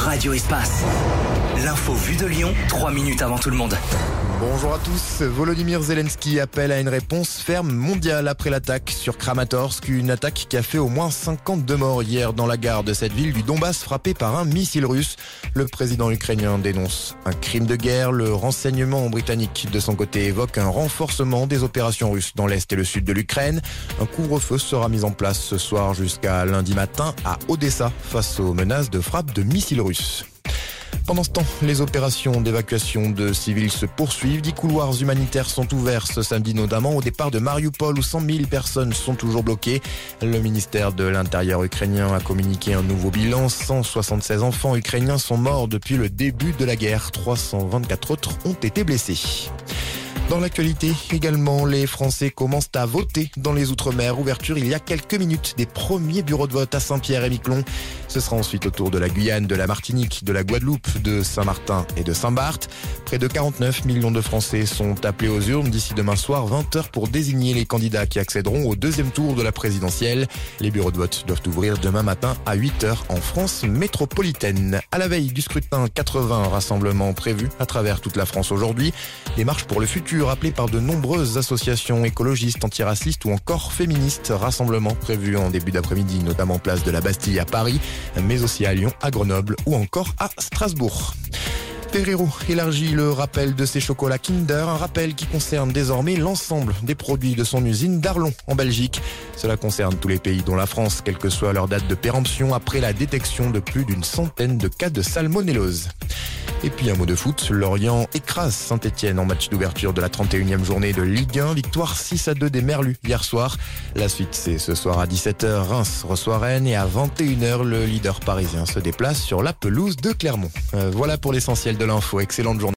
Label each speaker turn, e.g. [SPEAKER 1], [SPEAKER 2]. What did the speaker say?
[SPEAKER 1] Radio Espace. L'info vue de Lyon, 3 minutes avant tout le monde.
[SPEAKER 2] Bonjour à tous. Volodymyr Zelensky appelle à une réponse ferme mondiale après l'attaque sur Kramatorsk. Une attaque qui a fait au moins 52 morts hier dans la gare de cette ville du Donbass frappée par un missile russe. Le président ukrainien dénonce un crime de guerre. Le renseignement britannique de son côté évoque un renforcement des opérations russes dans l'est et le sud de l'Ukraine. Un couvre-feu sera mis en place ce soir jusqu'à lundi matin à Odessa face aux menaces de frappe de missiles russes. Pendant ce temps, les opérations d'évacuation de civils se poursuivent. 10 couloirs humanitaires sont ouverts ce samedi, notamment au départ de Mariupol où 100 000 personnes sont toujours bloquées. Le ministère de l'Intérieur ukrainien a communiqué un nouveau bilan. 176 enfants ukrainiens sont morts depuis le début de la guerre. 324 autres ont été blessés. Dans l'actualité également, les Français commencent à voter dans les Outre-mer. Ouverture il y a quelques minutes des premiers bureaux de vote à Saint-Pierre-et-Miquelon. Ce sera ensuite au tour de la Guyane, de la Martinique, de la Guadeloupe, de Saint-Martin et de Saint-Barth. Près de 49 millions de Français sont appelés aux urnes d'ici demain soir 20h pour désigner les candidats qui accéderont au deuxième tour de la présidentielle. Les bureaux de vote doivent ouvrir demain matin à 8h en France métropolitaine. À la veille du scrutin, 80 rassemblements prévus à travers toute la France aujourd'hui. Des marches pour le futur appelées par de nombreuses associations écologistes, antiracistes ou encore féministes. Rassemblements prévus en début d'après-midi, notamment place de la Bastille à Paris, mais aussi à Lyon, à Grenoble ou encore à Strasbourg. Ferrero élargit le rappel de ses chocolats Kinder, un rappel qui concerne désormais l'ensemble des produits de son usine d'Arlon en Belgique. Cela concerne tous les pays dont la France, quelle que soit leur date de péremption, après la détection de plus d'une centaine de cas de salmonellose. Et puis un mot de foot, Lorient écrase Saint-Etienne en match d'ouverture de la 31e journée de Ligue 1. Victoire 6-2 des Merlus hier soir. La suite c'est ce soir à 17h, Reims reçoit Rennes et à 21h, le leader parisien se déplace sur la pelouse de Clermont. Voilà pour l'essentiel de l'info. Excellente journée.